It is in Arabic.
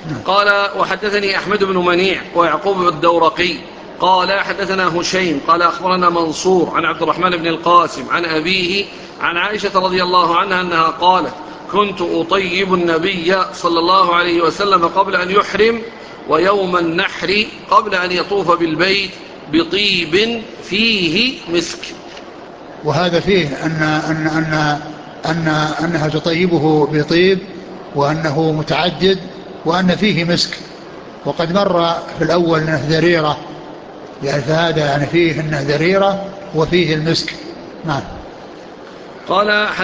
قال وحدثني أحمد بن منيع ويعقوب الدورقي قال حدثنا هشيم قال أخبرنا منصور عن عبد الرحمن بن القاسم عن أبيه عن عائشة رضي الله عنها أنها قالت كنت أطيب النبي صلى الله عليه وسلم قبل أن يحرم ويوم النحر قبل أن يطوف بالبيت بطيب فيه مسك. وهذا فيه أنها تطيبه بطيب وأنه متعدد وأن فيه مسك. وقد مر في الأول أنه ذريرة، يعني فهذا يعني فيه أنه ذريرة وفيه المسك. نعم. قال